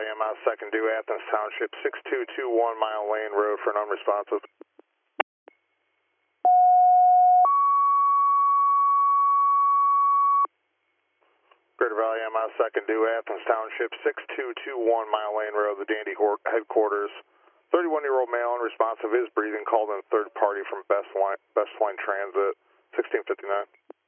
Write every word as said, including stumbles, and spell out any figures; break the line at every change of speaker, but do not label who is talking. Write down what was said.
Valley M I second due Athens Township, six two two one Mile Lane Road for an unresponsive. Greater Valley M I second due Athens Township, six two two one Mile Lane Road, the Dandy headquarters. thirty-one-year-old male unresponsive is breathing, called in third party from Best Line, Best Line Transit, sixteen fifty-nine.